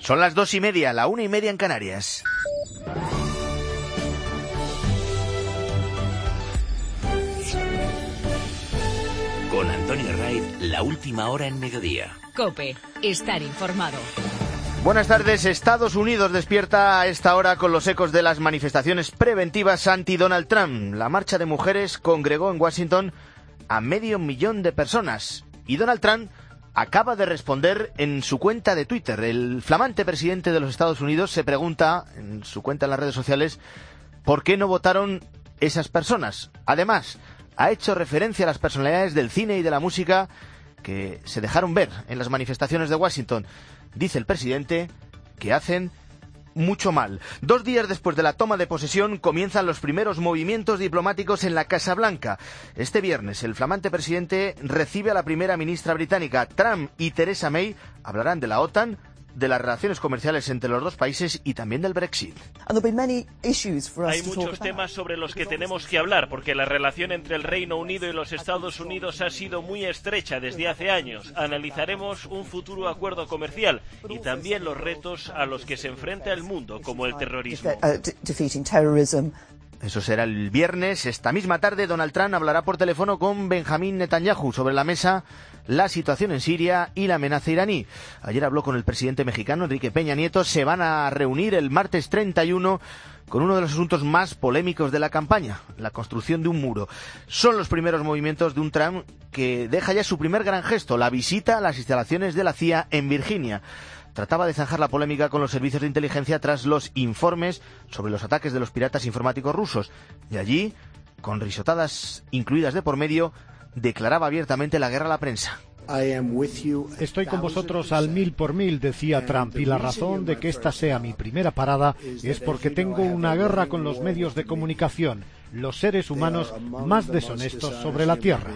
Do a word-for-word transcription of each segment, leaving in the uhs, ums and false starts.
Son las dos y media, la una y media en Canarias. Con Antonio Raiz, la última hora en mediodía. COPE, estar informado. Buenas tardes. Estados Unidos despierta a esta hora con los ecos de las manifestaciones preventivas anti-Donald Trump. La marcha de mujeres congregó en Washington a medio millón de personas. Y Donald Trump acaba de responder en su cuenta de Twitter. El flamante presidente de los Estados Unidos se pregunta en su cuenta en las redes sociales por qué no votaron esas personas. Además, ha hecho referencia a las personalidades del cine y de la música que se dejaron ver en las manifestaciones de Washington. Dice el presidente que hacen mucho mal. Dos días después de la toma de posesión comienzan los primeros movimientos diplomáticos en la Casa Blanca. Este viernes el flamante presidente recibe a la primera ministra británica. Trump y Theresa May hablarán de la OTAN, de las relaciones comerciales entre los dos países y también del Brexit. Hay muchos temas sobre los que tenemos que hablar, porque la relación entre el Reino Unido y los Estados Unidos ha sido muy estrecha desde hace años. Analizaremos un futuro acuerdo comercial y también los retos a los que se enfrenta el mundo, como el terrorismo. Eso será el viernes. Esta misma tarde Donald Trump hablará por teléfono con Benjamín Netanyahu sobre la mesa la situación en Siria y la amenaza iraní. Ayer habló con el presidente mexicano Enrique Peña Nieto. Se van a reunir el martes treinta y uno con uno de los asuntos más polémicos de la campaña, la construcción de un muro. Son los primeros movimientos de un Trump que deja ya su primer gran gesto, la visita a las instalaciones de la C I A en Virginia. Trataba de zanjar la polémica con los servicios de inteligencia tras los informes sobre los ataques de los piratas informáticos rusos. Y allí, con risotadas incluidas de por medio, declaraba abiertamente la guerra a la prensa. Estoy con vosotros al mil por mil, decía Trump, y la razón de que esta sea mi primera parada es porque tengo una guerra con los medios de comunicación, los seres humanos más deshonestos sobre la Tierra.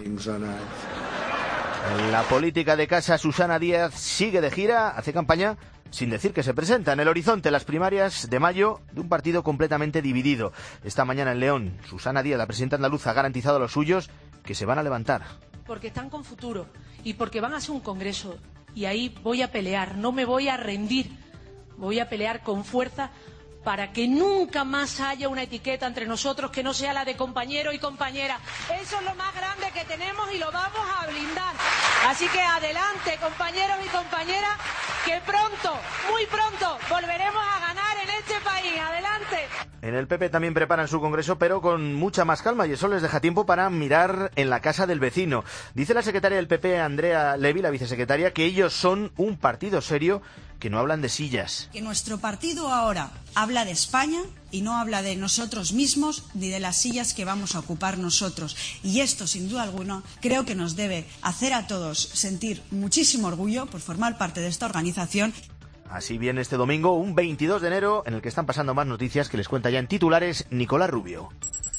La política de casa, Susana Díaz sigue de gira, hace campaña sin decir que se presenta. En el horizonte las primarias de mayo de un partido completamente dividido. Esta mañana en León, Susana Díaz, la presidenta andaluza, ha garantizado a los suyos que se van a levantar. Porque están con futuro y porque van a hacer un congreso. Y ahí voy a pelear, no me voy a rendir. Voy a pelear con fuerza para que nunca más haya una etiqueta entre nosotros que no sea la de compañero y compañera. Eso es lo más grande que tenemos y lo vamos a blindar. Así que adelante, compañeros y compañeras, que pronto, muy pronto, volveremos a ganar en este país. Adelante. En el P P también preparan su congreso, pero con mucha más calma, y eso les deja tiempo para mirar en la casa del vecino. Dice la secretaria del P P, Andrea Levy, la vicesecretaria, que ellos son un partido serio, que no hablan de sillas. Que nuestro partido ahora habla de España y no habla de nosotros mismos ni de las sillas que vamos a ocupar nosotros. Y esto, sin duda alguna, creo que nos debe hacer a todos sentir muchísimo orgullo por formar parte de esta organización. Así viene este domingo, un veintidós de enero, en el que están pasando más noticias que les cuenta ya en titulares Nicolás Rubio.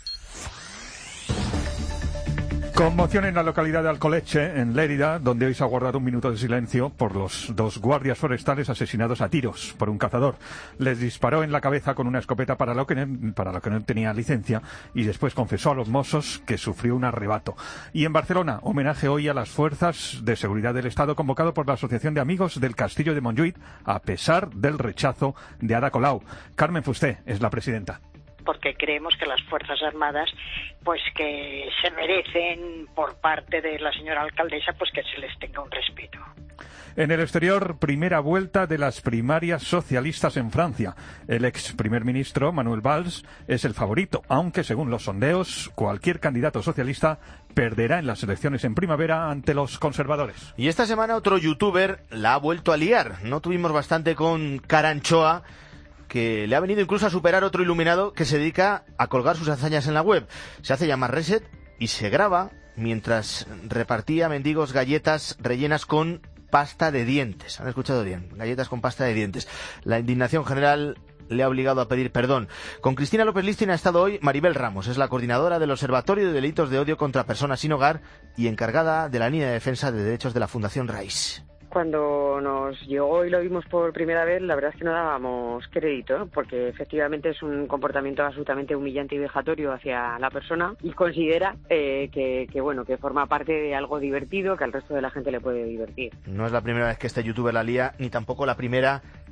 Conmoción en la localidad de Alcoleche, en Lérida, donde hoy se ha guardado un minuto de silencio por los dos guardias forestales asesinados a tiros por un cazador. Les disparó en la cabeza con una escopeta para lo que no, para lo que no tenía licencia y después confesó a los mozos que sufrió un arrebato. Y en Barcelona, homenaje hoy a las fuerzas de seguridad del Estado convocado por la Asociación de Amigos del Castillo de Montjuïc, a pesar del rechazo de Ada Colau. Carmen Fusté es la presidenta. Porque creemos que las Fuerzas Armadas, pues que se merecen por parte de la señora alcaldesa, pues que se les tenga un respeto. En el exterior, primera vuelta de las primarias socialistas en Francia. El ex primer ministro, Manuel Valls, es el favorito, aunque según los sondeos, cualquier candidato socialista perderá en las elecciones en primavera ante los conservadores. Y esta semana otro youtuber la ha vuelto a liar. No tuvimos bastante con Karanchoa, que le ha venido incluso a superar otro iluminado que se dedica a colgar sus hazañas en la web. Se hace llamar Reset y se graba mientras repartía a mendigos galletas rellenas con pasta de dientes. ¿Han escuchado bien? Galletas con pasta de dientes. La indignación general le ha obligado a pedir perdón. Con Cristina López Listin ha estado hoy Maribel Ramos. Es la coordinadora del Observatorio de Delitos de Odio contra Personas Sin Hogar y encargada de la línea de defensa de derechos de la Fundación RAIS. Cuando nos llegó y lo vimos por primera vez, la verdad es que no dábamos crédito, porque efectivamente es un comportamiento absolutamente humillante y vejatorio hacia la persona y considera eh, que, que bueno que forma parte de algo divertido, que al resto de la gente le puede divertir. No es la primera vez que este youtuber la lía, ni tampoco la primera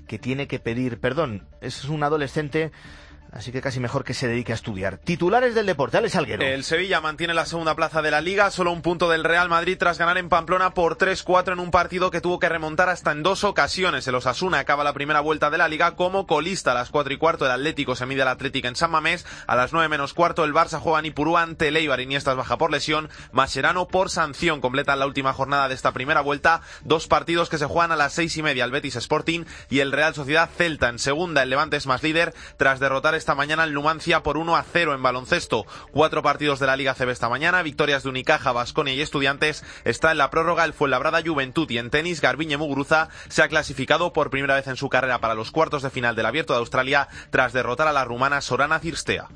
que tiene que pedir perdón. Es un adolescente, así que casi mejor que se dedique a estudiar. Titulares del deporte, Alex Salguero. El Sevilla mantiene la segunda plaza de la Liga, solo un punto del Real Madrid tras ganar en Pamplona por tres cuatro en un partido que tuvo que remontar hasta en dos ocasiones. El Osasuna acaba la primera vuelta de la Liga como colista. A las cuatro y cuarto el Atlético se mide al Atlético en San Mamés. A las nueve menos cuarto el Barça juega en Ipurúa ante el Eibar. Iniestas baja por lesión, Mascherano por sanción. Completan la última jornada de esta primera vuelta. Dos partidos que se juegan a las seis y media. El Betis Sporting y el Real Sociedad Celta. En segunda el Levante es más líder tras derrotar esta mañana el Numancia por uno a cero en baloncesto. Cuatro partidos de la Liga A C B esta mañana, victorias de Unicaja, Baskonia y Estudiantes. Está en la prórroga el Fuenlabrada Juventud, y en tenis Garbiñe Muguruza se ha clasificado por primera vez en su carrera para los cuartos de final del Abierto de Australia tras derrotar a la rumana Sorana Cirstea.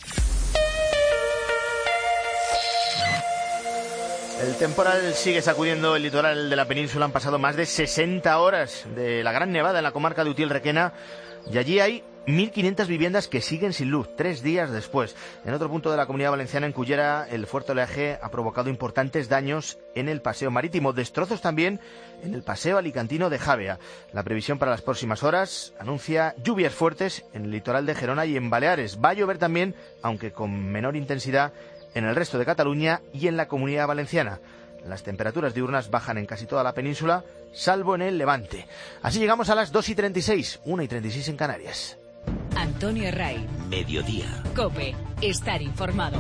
El temporal sigue sacudiendo el litoral de la península. Han pasado más de sesenta horas de la gran nevada en la comarca de Utiel-Requena y allí hay mil quinientas viviendas que siguen sin luz, tres días después. En otro punto de la Comunidad Valenciana, en Cullera, el fuerte oleaje ha provocado importantes daños en el paseo marítimo, destrozos también en el paseo alicantino de Javea. La previsión para las próximas horas anuncia lluvias fuertes en el litoral de Gerona y en Baleares. Va a llover también, aunque con menor intensidad, en el resto de Cataluña y en la Comunidad Valenciana. Las temperaturas diurnas bajan en casi toda la península, salvo en el Levante. Así llegamos a las dos y treinta y seis, una y treinta y seis en Canarias. Antonio Ray. Mediodía. COPE. Estar informado.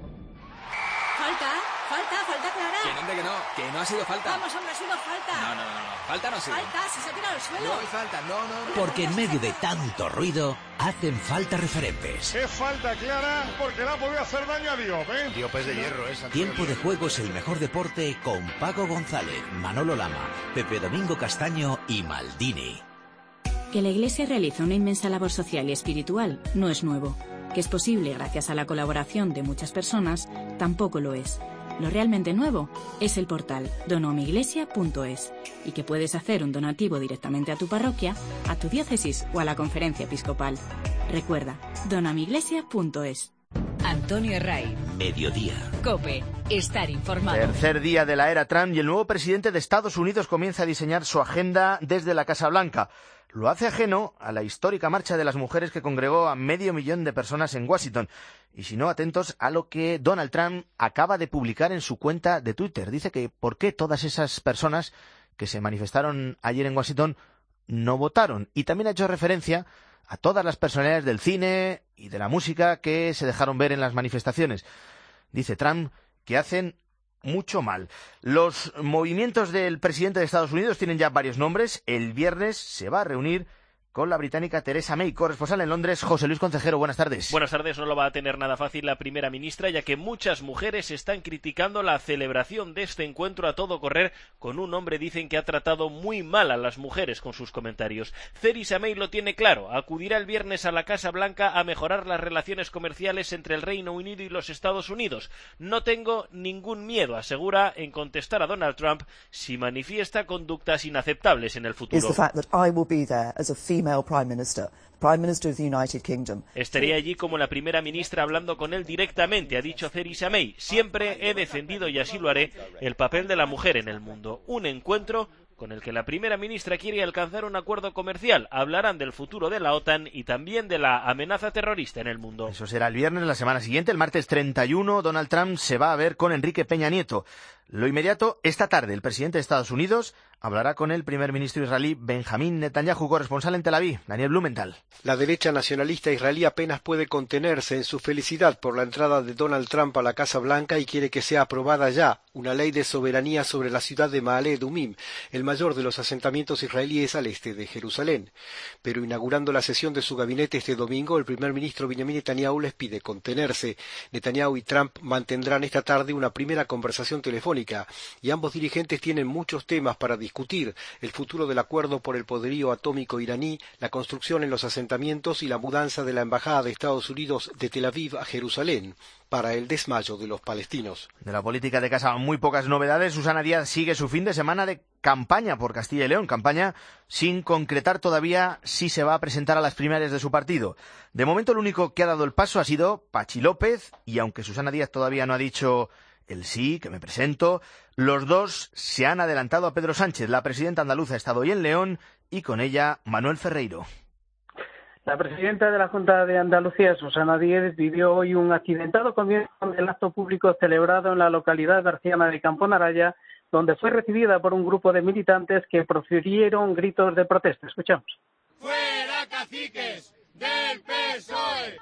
Falta, falta, falta clara. Que no, que no, que no ha sido falta. Vamos, hombre, ha sido falta. No, no, no, no. Falta no ha sido. Falta, si se ha tirado al suelo. No hay falta, no, no, no. Porque en medio de tanto ruido, hacen falta referentes. Es falta clara porque le ha podido hacer daño a Diop, ¿eh? Diop es de hierro, ¿eh? Tiempo de juego es el mejor deporte con Paco González, Manolo Lama, Pepe Domingo Castaño y Maldini. Que la Iglesia realiza una inmensa labor social y espiritual no es nuevo. Que es posible gracias a la colaboración de muchas personas tampoco lo es. Lo realmente nuevo es el portal donoamiglesia punto es y que puedes hacer un donativo directamente a tu parroquia, a tu diócesis o a la conferencia episcopal. Recuerda, donoamiglesia punto es. Antonio Ray. Mediodía. COPE. Estar informado. Tercer día de la era Trump y el nuevo presidente de Estados Unidos comienza a diseñar su agenda desde la Casa Blanca. Lo hace ajeno a la histórica marcha de las mujeres que congregó a medio millón de personas en Washington. Y si no, atentos a lo que Donald Trump acaba de publicar en su cuenta de Twitter. Dice que por qué todas esas personas que se manifestaron ayer en Washington no votaron. Y también ha hecho referencia a todas las personalidades del cine y de la música que se dejaron ver en las manifestaciones. Dice Trump que hacen mucho mal. Los movimientos del presidente de Estados Unidos tienen ya varios nombres. El viernes se va a reunir con la británica Theresa May. Corresponsal en Londres, José Luis Concejero, buenas tardes. Buenas tardes. No lo va a tener nada fácil la primera ministra, ya que muchas mujeres están criticando la celebración de este encuentro a todo correr con un hombre, dicen, que ha tratado muy mal a las mujeres con sus comentarios. Theresa May lo tiene claro, acudirá el viernes a la Casa Blanca a mejorar las relaciones comerciales entre el Reino Unido y los Estados Unidos. No tengo ningún miedo, asegura, en contestar a Donald Trump si manifiesta conductas inaceptables en el futuro. Prime Minister, Prime Minister of the United Kingdom. Estaría allí como la primera ministra hablando con él directamente, ha dicho Theresa May. Siempre he defendido, y así lo haré, el papel de la mujer en el mundo. Un encuentro con el que la primera ministra quiere alcanzar un acuerdo comercial. Hablarán del futuro de la OTAN y también de la amenaza terrorista en el mundo. Eso será el viernes, la semana siguiente. El martes treinta y uno, Donald Trump se va a ver con Enrique Peña Nieto. Lo inmediato, esta tarde, el presidente de Estados Unidos hablará con el primer ministro israelí Benjamín Netanyahu, corresponsal en Tel Aviv, Daniel Blumenthal. La derecha nacionalista israelí apenas puede contenerse en su felicidad por la entrada de Donald Trump a la Casa Blanca y quiere que sea aprobada ya una ley de soberanía sobre la ciudad de Maale Edumim, el mayor de los asentamientos israelíes al este de Jerusalén. Pero inaugurando la sesión de su gabinete este domingo, el primer ministro Benjamín Netanyahu les pide contenerse. Netanyahu y Trump mantendrán esta tarde una primera conversación telefónica y ambos dirigentes tienen muchos temas para discutir: el futuro del acuerdo por el poderío atómico iraní, la construcción en los asentamientos y la mudanza de la embajada de Estados Unidos de Tel Aviv a Jerusalén para el desmayo de los palestinos. De la política de casa muy pocas novedades. Susana Díaz sigue su fin de semana de campaña por Castilla y León, campaña sin concretar todavía si se va a presentar a las primarias de su partido. De momento el único que ha dado el paso ha sido Pachi López, y aunque Susana Díaz todavía no ha dicho el sí, que me presento. Los dos se han adelantado a Pedro Sánchez. La presidenta andaluza ha estado hoy en León y con ella Manuel Ferreiro. La presidenta de la Junta de Andalucía, Susana Díez, vivió hoy un accidentado comienzo del acto público celebrado en la localidad berciana de Camponaraya, donde fue recibida por un grupo de militantes que profirieron gritos de protesta. Escuchamos. ¡Fuera caciques del P S O E!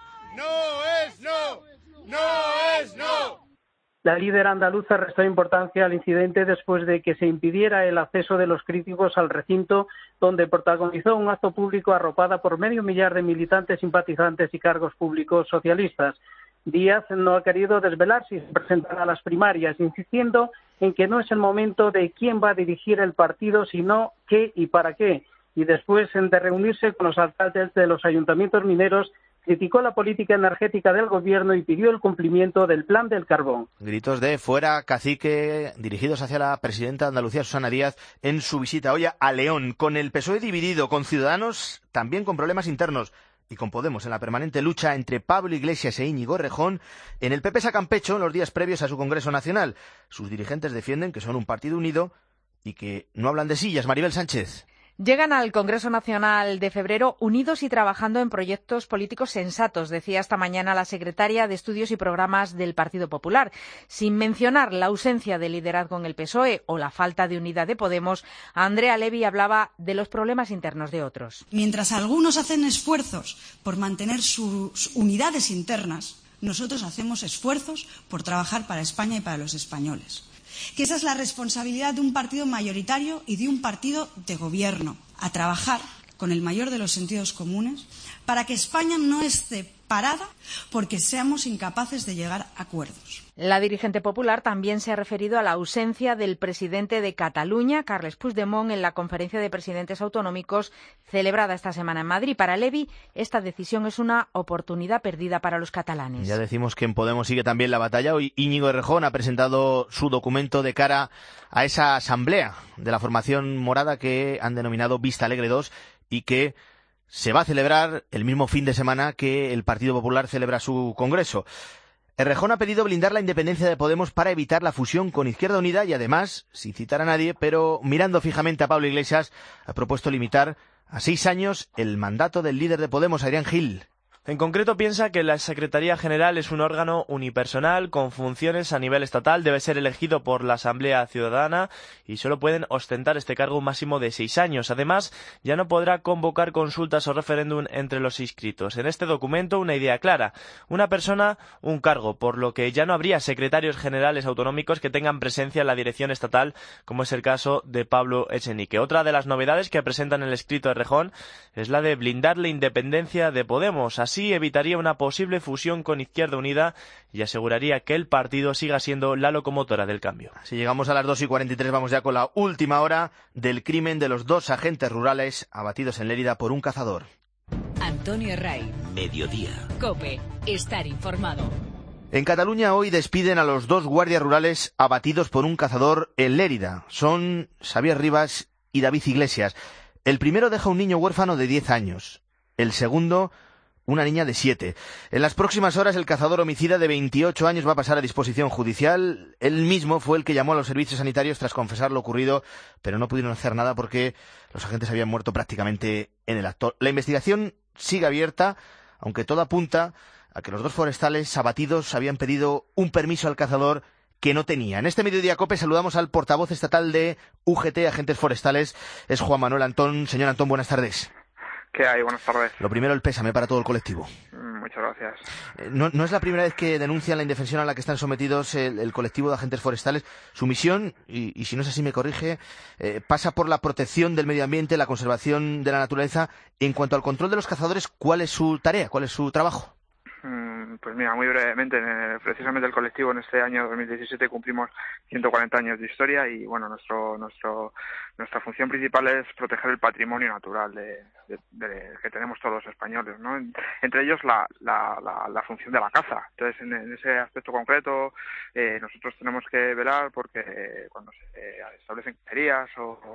¡No es no! ¡No es no! La líder andaluza restó importancia al incidente después de que se impidiera el acceso de los críticos al recinto, donde protagonizó un acto público arropada por medio millar de militantes, simpatizantes y cargos públicos socialistas. Díaz no ha querido desvelar si se presentará a las primarias, insistiendo en que no es el momento de quién va a dirigir el partido, sino qué y para qué. Y después de reunirse con los alcaldes de los ayuntamientos mineros, criticó la política energética del gobierno y pidió el cumplimiento del plan del carbón. Gritos de fuera cacique dirigidos hacia la presidenta de Andalucía, Susana Díaz, en su visita hoy a León, con el P S O E dividido, con Ciudadanos también con problemas internos y con Podemos en la permanente lucha entre Pablo Iglesias e Íñigo Errejón. En el P P sacan pecho en los días previos a su Congreso Nacional. Sus dirigentes defienden que son un partido unido y que no hablan de sillas. Maribel Sánchez. Llegan al Congreso Nacional de febrero unidos y trabajando en proyectos políticos sensatos, decía esta mañana la secretaria de Estudios y Programas del Partido Popular. Sin mencionar la ausencia de liderazgo en el P S O E o la falta de unidad de Podemos, Andrea Levy hablaba de los problemas internos de otros. Mientras algunos hacen esfuerzos por mantener sus unidades internas, nosotros hacemos esfuerzos por trabajar para España y para los españoles. Que esa es la responsabilidad de un partido mayoritario y de un partido de gobierno, a trabajar con el mayor de los sentidos comunes para que España no esté parada porque seamos incapaces de llegar a acuerdos. La dirigente popular también se ha referido a la ausencia del presidente de Cataluña, Carles Puigdemont, en la conferencia de presidentes autonómicos celebrada esta semana en Madrid. Para Levy, esta decisión es una oportunidad perdida para los catalanes. Ya decimos que en Podemos sigue también la batalla. Hoy Íñigo Errejón ha presentado su documento de cara a esa asamblea de la formación morada que han denominado Vista Alegre dos y que se va a celebrar el mismo fin de semana que el Partido Popular celebra su congreso. Errejón ha pedido blindar la independencia de Podemos para evitar la fusión con Izquierda Unida y además, sin citar a nadie, pero mirando fijamente a Pablo Iglesias, ha propuesto limitar a seis años el mandato del líder de Podemos, Adrián Gil. En concreto piensa que la Secretaría General es un órgano unipersonal con funciones a nivel estatal, debe ser elegido por la Asamblea Ciudadana y solo pueden ostentar este cargo un máximo de seis años. Además, ya no podrá convocar consultas o referéndum entre los inscritos. En este documento, una idea clara: una persona, un cargo, por lo que ya no habría secretarios generales autonómicos que tengan presencia en la dirección estatal, como es el caso de Pablo Echenique. Otra de las novedades que presentan en el escrito de Errejón es la de blindar la independencia de Podemos. Así evitaría una posible fusión con Izquierda Unida y aseguraría que el partido siga siendo la locomotora del cambio. Si llegamos a las dos y cuarenta y tres, vamos ya con la última hora del crimen de los dos agentes rurales abatidos en Lérida por un cazador. Antonio Ray. Mediodía. COPE. Estar informado. En Cataluña hoy despiden a los dos guardias rurales abatidos por un cazador en Lérida. Son Xavier Rivas y David Iglesias. El primero deja un niño huérfano de diez años. El segundo, una niña de siete. En las próximas horas el cazador homicida de veintiocho años va a pasar a disposición judicial. Él mismo fue el que llamó a los servicios sanitarios tras confesar lo ocurrido, pero no pudieron hacer nada porque los agentes habían muerto prácticamente en el acto. La investigación sigue abierta, aunque todo apunta a que los dos forestales abatidos habían pedido un permiso al cazador que no tenía. En este Mediodía COPE saludamos al portavoz estatal de U G T, Agentes Forestales, es Juan Manuel Antón. Señor Antón, buenas tardes. ¿Qué hay? Buenas tardes. Lo primero, el pésame para todo el colectivo. Muchas gracias. No, no es la primera vez que denuncian la indefensión a la que están sometidos el, el colectivo de agentes forestales. Su misión, y, y si no es así me corrige, eh, pasa por la protección del medio ambiente, la conservación de la naturaleza. En cuanto al control de los cazadores, ¿cuál es su tarea? ¿Cuál es su trabajo? Pues mira, muy brevemente, precisamente el colectivo en este año dos mil diecisiete cumplimos ciento cuarenta años de historia y bueno, nuestro nuestro nuestra función principal es proteger el patrimonio natural de, de, de que tenemos todos los españoles, ¿no? Entre ellos la la, la, la función de la caza. Entonces, en, en ese aspecto concreto, eh, nosotros tenemos que velar porque cuando se eh, establecen cacerías o,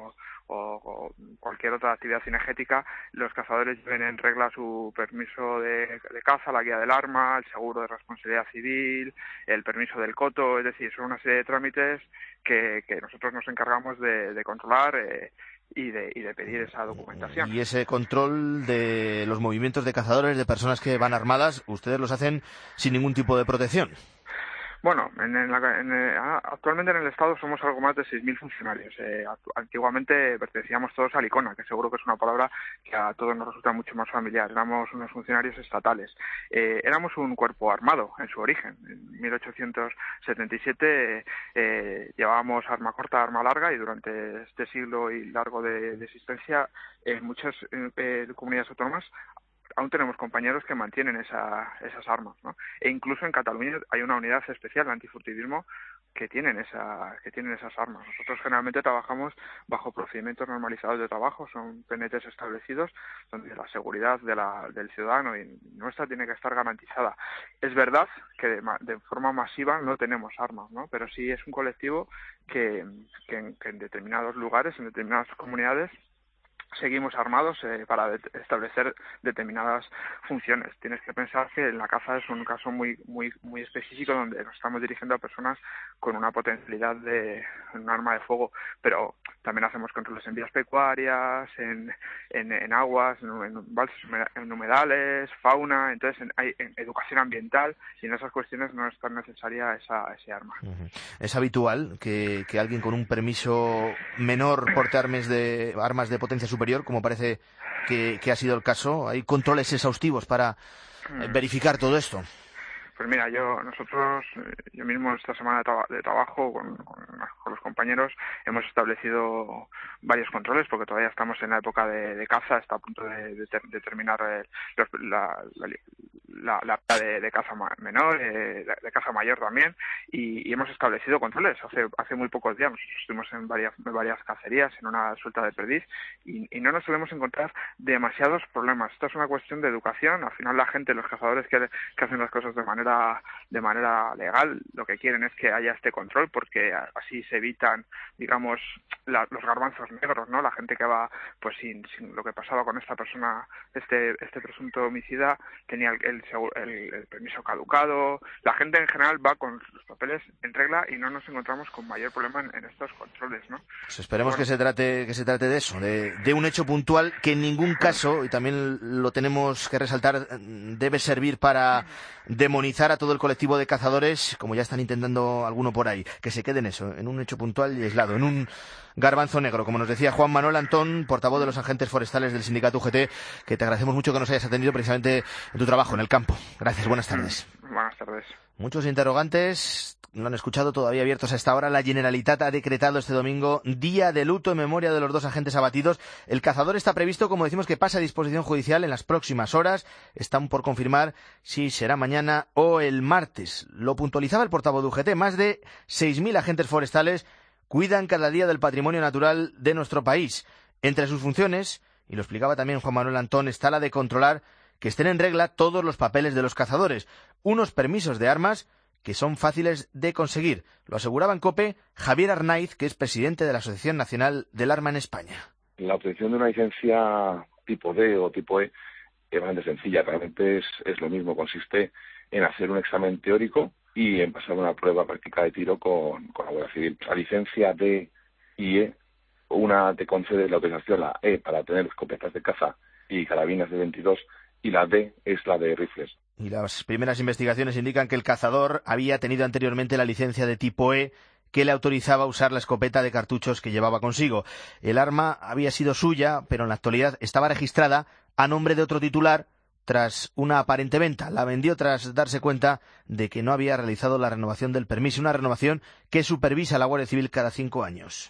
o, o cualquier otra actividad cinegética, los cazadores lleven en regla su permiso de, de caza, la guía del arma, el seguro de responsabilidad civil, el permiso del coto, es decir, son una serie de trámites que, que nosotros nos encargamos de, de controlar eh, y de, y de pedir esa documentación. Y ese control de los movimientos de cazadores, de personas que van armadas, ustedes los hacen sin ningún tipo de protección. Bueno, en, en la, en, eh, actualmente en el Estado somos algo más de seis mil funcionarios. Eh, antiguamente pertenecíamos todos a Licona, que seguro que es una palabra que a todos nos resulta mucho más familiar. Éramos unos funcionarios estatales. Eh, éramos un cuerpo armado en su origen. En mil ochocientos setenta y siete eh, llevábamos arma corta, arma larga, y durante este siglo y largo de, de existencia en muchas eh, comunidades autónomas aún tenemos compañeros que mantienen esa, esas armas, ¿no? E incluso en Cataluña hay una unidad especial de antifurtivismo que tienen esa, que tienen esas armas. Nosotros generalmente trabajamos bajo procedimientos normalizados de trabajo, son P N Ts establecidos, donde la seguridad de la, del ciudadano y nuestra tiene que estar garantizada. Es verdad que de, de forma masiva no tenemos armas, ¿no? Pero sí es un colectivo que, que, en, que en determinados lugares, en determinadas comunidades, seguimos armados eh, para de establecer determinadas funciones. Tienes que pensar que en la caza es un caso muy muy muy específico donde nos estamos dirigiendo a personas con una potencialidad de un arma de fuego, pero también hacemos controles en vías pecuarias, en, en, en aguas, en, en balsas, en humedales, fauna, entonces en, hay en educación ambiental, y en esas cuestiones no es tan necesaria esa, ese arma. Uh-huh. ¿Es habitual que, que alguien con un permiso menor porte armas de, armas de potencia superior, como parece que, que ha sido el caso? ¿Hay controles exhaustivos para eh, verificar todo esto? Pues mira, yo nosotros, yo mismo esta semana de, traba, de trabajo con, con, con los compañeros hemos establecido varios controles, porque todavía estamos en la época de, de caza, está a punto de, de, ter, de terminar eh, los, la, la, la, la de, de caza menor, eh, de, de caza mayor también, y, y hemos establecido controles. Hace hace muy pocos días nosotros estuvimos en varias, en varias cacerías, en una suelta de perdiz, y, y no nos solemos encontrar demasiados problemas. Esto es una cuestión de educación. Al final la gente, los cazadores que, que hacen las cosas de manera de manera legal, lo que quieren es que haya este control, porque así se evitan, digamos, la, los garbanzos negros, ¿no? La gente que va, pues sin, sin lo que pasaba con esta persona, este este presunto homicida, tenía el, el, el, el permiso caducado. La gente en general va con los papeles en regla y no nos encontramos con mayor problema en, en estos controles, ¿no? Pues esperemos bueno, que se trate que se trate de eso, de, de un hecho puntual que en ningún caso, y también lo tenemos que resaltar, debe servir para demonizar a todo el colectivo de cazadores, como ya están intentando alguno por ahí, que se quede en eso, en un hecho puntual y aislado, en un garbanzo negro, como nos decía Juan Manuel Antón, portavoz de los agentes forestales del sindicato U G T, que te agradecemos mucho que nos hayas atendido precisamente en tu trabajo en el campo. Gracias, buenas tardes. Buenas tardes. Muchos interrogantes, lo han escuchado, todavía abiertos a esta hora. La Generalitat ha decretado este domingo día de luto en memoria de los dos agentes abatidos. El cazador está previsto, como decimos, que pase a disposición judicial en las próximas horas. Están por confirmar si será mañana o el martes. Lo puntualizaba el portavoz de U G T. Más de seis mil agentes forestales cuidan cada día del patrimonio natural de nuestro país. Entre sus funciones, y lo explicaba también Juan Manuel Antón, está la de controlar que estén en regla todos los papeles de los cazadores. Unos permisos de armas que son fáciles de conseguir. Lo aseguraba en COPE Javier Arnaiz, que es presidente de la Asociación Nacional del Arma en España. La obtención de una licencia tipo D o tipo E es bastante sencilla. Realmente es, es lo mismo. Consiste en hacer un examen teórico y en pasar una prueba práctica de tiro con, con la Guardia Civil. La licencia D y E, una te concede la autorización, la E, para tener escopetas de caza y carabinas de veintidós, y la D es la de rifles. Y las primeras investigaciones indican que el cazador había tenido anteriormente la licencia de tipo E, que le autorizaba a usar la escopeta de cartuchos que llevaba consigo. El arma había sido suya, pero en la actualidad estaba registrada a nombre de otro titular tras una aparente venta. La vendió tras darse cuenta de que no había realizado la renovación del permiso, una renovación que supervisa la Guardia Civil cada cinco años.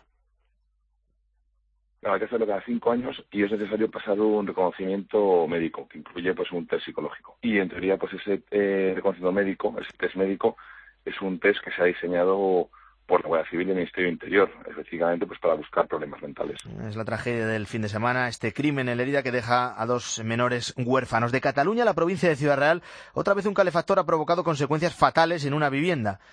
Hay que hacerlo cada cinco años y es necesario pasar un reconocimiento médico, que incluye pues un test psicológico. Y en teoría pues ese eh, reconocimiento médico, ese test médico, es un test que se ha diseñado por la Guardia Civil y el Ministerio del Interior, específicamente pues para buscar problemas mentales. Es la tragedia del fin de semana, este crimen en Lérida que deja a dos menores huérfanos. De Cataluña a la provincia de Ciudad Real, otra vez un calefactor ha provocado consecuencias fatales en una vivienda.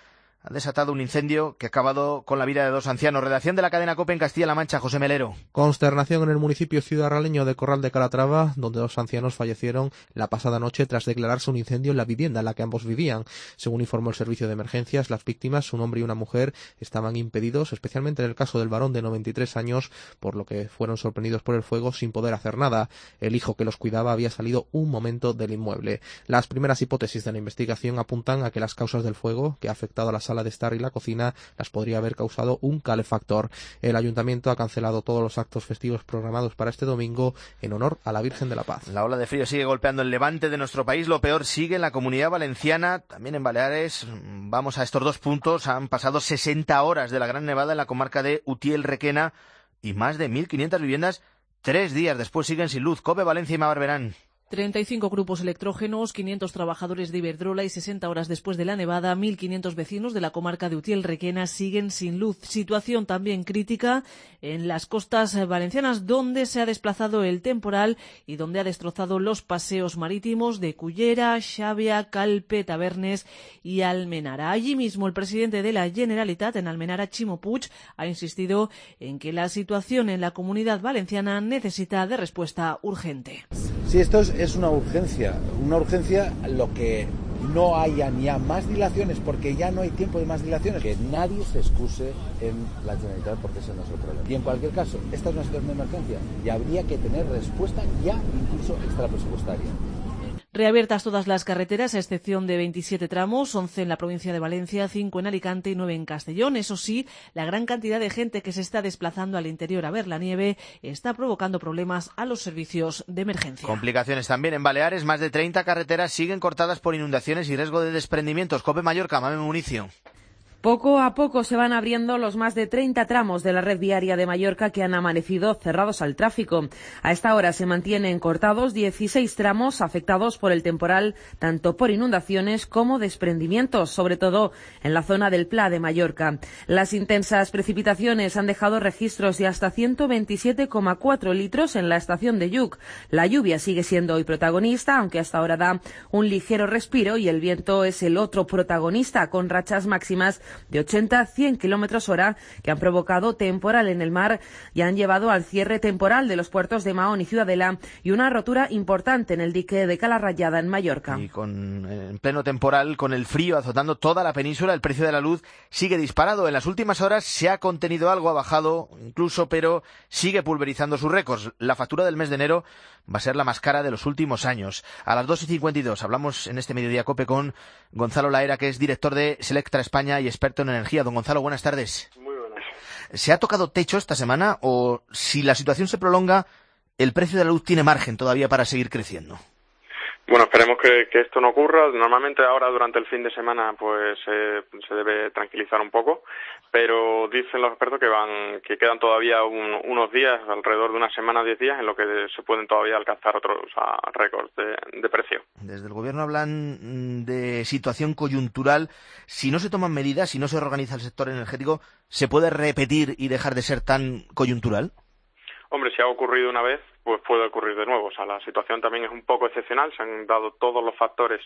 ha desatado un incendio que ha acabado con la vida de dos ancianos. Redacción de la cadena COPE en Castilla-La Mancha, José Melero. Consternación en el municipio ciudadraleño de Corral de Calatrava, donde dos ancianos fallecieron la pasada noche tras declararse un incendio en la vivienda en la que ambos vivían. Según informó el servicio de emergencias, las víctimas, un hombre y una mujer, estaban impedidos, especialmente en el caso del varón de noventa y tres años, por lo que fueron sorprendidos por el fuego sin poder hacer nada. El hijo que los cuidaba había salido un momento del inmueble. Las primeras hipótesis de la investigación apuntan a que las causas del fuego, que ha afectado a la sala de estar y la cocina, las podría haber causado un calefactor. El ayuntamiento ha cancelado todos los actos festivos programados para este domingo en honor a la Virgen de la Paz. La ola de frío sigue golpeando el levante de nuestro país. Lo peor sigue en la Comunidad Valenciana, también en Baleares. Vamos a estos dos puntos. Han pasado sesenta horas de la gran nevada en la comarca de Utiel-Requena y más de mil quinientas viviendas tres días después siguen sin luz. COPE Valencia y Mar Barberán. treinta y cinco grupos electrógenos, quinientos trabajadores de Iberdrola y sesenta horas después de la nevada, mil quinientos vecinos de la comarca de Utiel-Requena siguen sin luz. Situación también crítica en las costas valencianas, donde se ha desplazado el temporal y donde ha destrozado los paseos marítimos de Cullera, Xavia, Calpe, Tabernes y Almenara. Allí mismo el presidente de la Generalitat en Almenara, Ximo Puig, ha insistido en que la situación en la Comunidad Valenciana necesita de respuesta urgente. Sí, esto es, es una urgencia, una urgencia lo que no haya ni a más dilaciones, porque ya no hay tiempo de más dilaciones, que nadie se excuse en la Generalitat porque ese no es el problema. Y en cualquier caso, esta es una situación de emergencia y habría que tener respuesta ya, incluso extrapresupuestaria. Reabiertas todas las carreteras, a excepción de veintisiete tramos, once en la provincia de Valencia, cinco en Alicante y nueve en Castellón. Eso sí, la gran cantidad de gente que se está desplazando al interior a ver la nieve está provocando problemas a los servicios de emergencia. Complicaciones también en Baleares. Más de treinta carreteras siguen cortadas por inundaciones y riesgo de desprendimientos. COPE Mallorca, Mame Municio. Poco a poco se van abriendo los más de treinta tramos de la red viaria de Mallorca que han amanecido cerrados al tráfico. A esta hora se mantienen cortados dieciséis tramos afectados por el temporal, tanto por inundaciones como desprendimientos, sobre todo en la zona del Pla de Mallorca. Las intensas precipitaciones han dejado registros de hasta ciento veintisiete coma cuatro litros en la estación de Lluc. La lluvia sigue siendo hoy protagonista, aunque hasta ahora da un ligero respiro, y el viento es el otro protagonista, con rachas máximas de ochenta a cien kilómetros hora que han provocado temporal en el mar y han llevado al cierre temporal de los puertos de Mahón y Ciudadela y una rotura importante en el dique de Calarrayada en Mallorca. Y con en pleno temporal, con el frío azotando toda la península, el precio de la luz sigue disparado. En las últimas horas se ha contenido algo, ha bajado incluso, pero sigue pulverizando sus récords. La factura del mes de enero va a ser la más cara de los últimos años. A las dos y cincuenta y dos hablamos en este Mediodía COPE con Gonzalo Laera, que es director de Selectra España y experto en energía. Don Gonzalo, buenas tardes. Muy buenas. ¿Se ha tocado techo esta semana o, si la situación se prolonga, el precio de la luz tiene margen todavía para seguir creciendo? Bueno, esperemos que, que esto no ocurra. Normalmente ahora durante el fin de semana pues eh, se debe tranquilizar un poco, pero dicen los expertos que van que quedan todavía un, unos días, alrededor de una semana, diez días, en lo que se pueden todavía alcanzar otros o sea, récords de, de precio. Desde el gobierno hablan de situación coyuntural. Si no se toman medidas, si no se reorganiza el sector energético, ¿se puede repetir y dejar de ser tan coyuntural? Hombre, si ha ocurrido una vez, pues puede ocurrir de nuevo. O sea, la situación también es un poco excepcional. Se han dado todos los factores,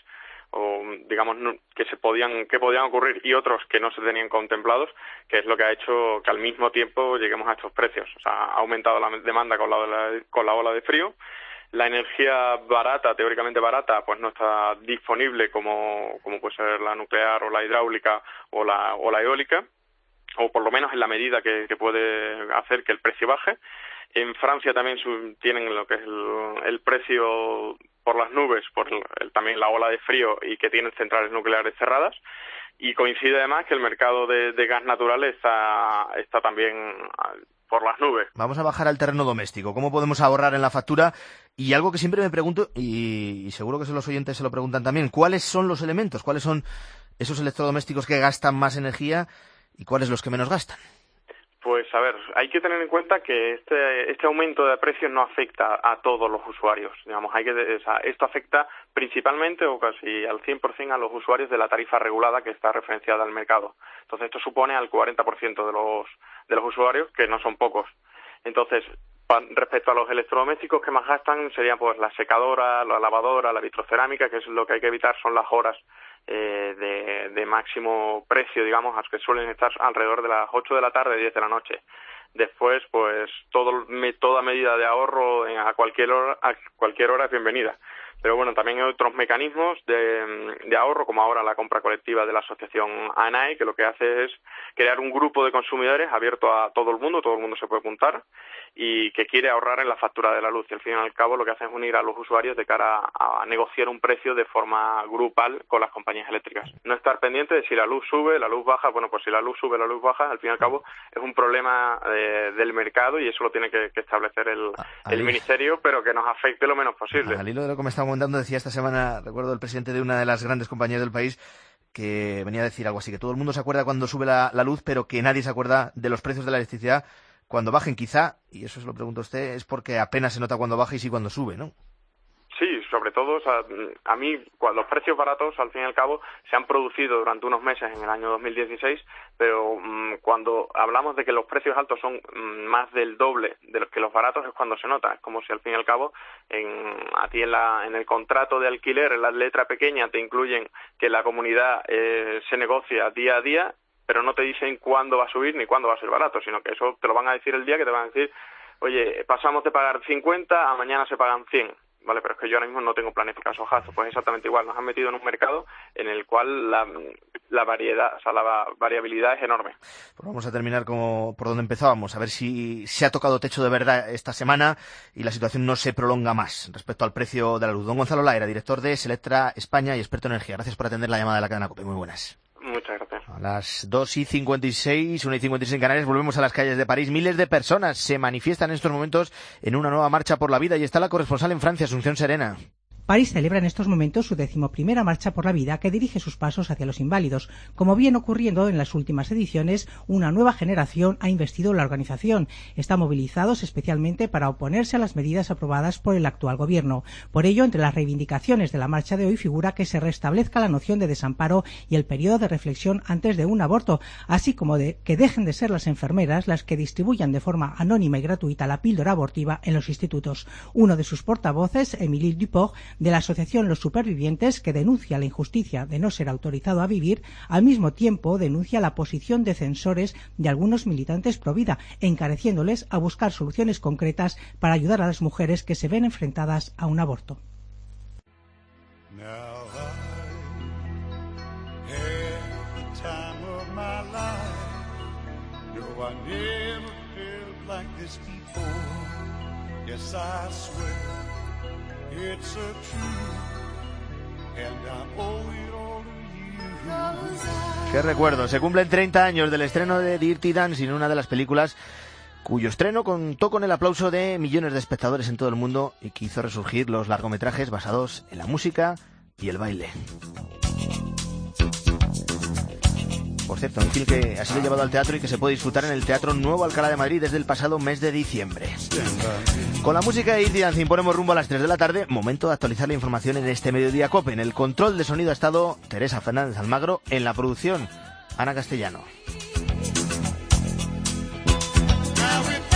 o digamos, que se podían que podían ocurrir y otros que no se tenían contemplados, que es lo que ha hecho que al mismo tiempo lleguemos a estos precios. O sea, ha aumentado la demanda con la, con la ola de frío. La energía barata, teóricamente barata, pues no está disponible como, como puede ser la nuclear o la hidráulica o la, o la eólica, o por lo menos en la medida que, que puede hacer que el precio baje. En Francia también su, tienen lo que es el, el precio por las nubes, por el, el, también la ola de frío, y que tienen centrales nucleares cerradas. Y coincide además que el mercado de, de gas natural está, está también por las nubes. Vamos a bajar al terreno doméstico. ¿Cómo podemos ahorrar en la factura? Y algo que siempre me pregunto, y, y seguro que los oyentes se lo preguntan también, ¿cuáles son los elementos? ¿Cuáles son esos electrodomésticos que gastan más energía y cuáles los que menos gastan? Pues a ver, hay que tener en cuenta que este este aumento de precios no afecta a todos los usuarios. Digamos, hay que o sea, esto afecta principalmente o casi al cien por ciento a los usuarios de la tarifa regulada que está referenciada al mercado. Entonces esto supone al cuarenta por ciento de los de los usuarios, que no son pocos. Entonces, Respecto a los electrodomésticos que más gastan serían pues la secadora, la lavadora, la vitrocerámica, que es lo que hay que evitar son las horas eh, de, de máximo precio, digamos, que suelen estar alrededor de las ocho de la tarde, diez de la noche. Después, pues todo, toda medida de ahorro a cualquier hora, a cualquier hora es bienvenida. Pero bueno, también hay otros mecanismos de, de ahorro, como ahora la compra colectiva de la asociación A N A I, que lo que hace es crear un grupo de consumidores abierto a todo el mundo, todo el mundo se puede apuntar, y que quiere ahorrar en la factura de la luz. Y al fin y al cabo lo que hacen es unir a los usuarios de cara a, a negociar un precio de forma grupal con las compañías eléctricas. No estar pendiente de si la luz sube, la luz baja. Bueno, pues si la luz sube, la luz baja, al fin y al cabo es un problema eh, del mercado y eso lo tiene que, que establecer el, el ministerio, pero que nos afecte lo menos posible. Al hilo de lo que me estaba comentando, decía esta semana, recuerdo el presidente de una de las grandes compañías del país, que venía a decir algo así, que todo el mundo se acuerda cuando sube la, la luz, pero que nadie se acuerda de los precios de la electricidad cuando bajen. Quizá, y eso se lo pregunto a usted, es porque apenas se nota cuando baja y sí cuando sube, ¿no? Sí, sobre todo, o sea, a mí los precios baratos, al fin y al cabo, se han producido durante unos meses en el año dos mil dieciséis, pero mmm, cuando hablamos de que los precios altos son mmm, más del doble de los que los baratos es cuando se nota. Es como si al fin y al cabo, en, a ti en, la, en el contrato de alquiler, en la letra pequeña, te incluyen que la comunidad eh, se negocia día a día, pero no te dicen cuándo va a subir ni cuándo va a ser barato, sino que eso te lo van a decir el día que te van a decir, oye, pasamos de pagar cincuenta a mañana se pagan cien. Vale, pero es que yo ahora mismo no tengo planificado esos gastos. Pues exactamente igual, nos han metido en un mercado en el cual la, la variedad, o sea, la variabilidad es enorme. Pues vamos a terminar como por donde empezábamos, a ver si se ha tocado techo de verdad esta semana y la situación no se prolonga más respecto al precio de la luz. Don Gonzalo Laera, director de Selectra España y experto en energía. Gracias por atender la llamada de la cadena COPE. Muy buenas. Muchas gracias. A las dos y cincuenta y seis, una y cincuenta y seis en Canarias, volvemos a las calles de París. Miles de personas se manifiestan en estos momentos en una nueva marcha por la vida y está la corresponsal en Francia, Asunción Serena. París celebra en estos momentos su decimoprimera marcha por la vida que dirige sus pasos hacia los inválidos. Como viene ocurriendo en las últimas ediciones, una nueva generación ha investido la organización. Están movilizados especialmente para oponerse a las medidas aprobadas por el actual gobierno. Por ello, entre las reivindicaciones de la marcha de hoy figura que se restablezca la noción de desamparo y el periodo de reflexión antes de un aborto, así como de que dejen de ser las enfermeras las que distribuyan de forma anónima y gratuita la píldora abortiva en los institutos. Uno de sus portavoces, Émilie Duport, de la asociación Los Supervivientes, que denuncia la injusticia de no ser autorizado a vivir, al mismo tiempo denuncia la posición de censores de algunos militantes pro vida, encareciéndoles a buscar soluciones concretas para ayudar a las mujeres que se ven enfrentadas a un aborto. It's a truth, and I owe it all to you. Qué recuerdo, se cumplen treinta años del estreno de Dirty Dancing, una de las películas cuyo estreno contó con el aplauso de millones de espectadores en todo el mundo y que hizo resurgir los largometrajes basados en la música y el baile. Por cierto, un film que ha sido llevado al teatro y que se puede disfrutar en el Teatro Nuevo Alcalá de Madrid desde el pasado mes de diciembre. Con la música de Dirty Dancing ponemos rumbo a las tres de la tarde. Momento de actualizar la información en este Mediodía COPE. En el control de sonido ha estado Teresa Fernández Almagro, en la producción Ana Castellano.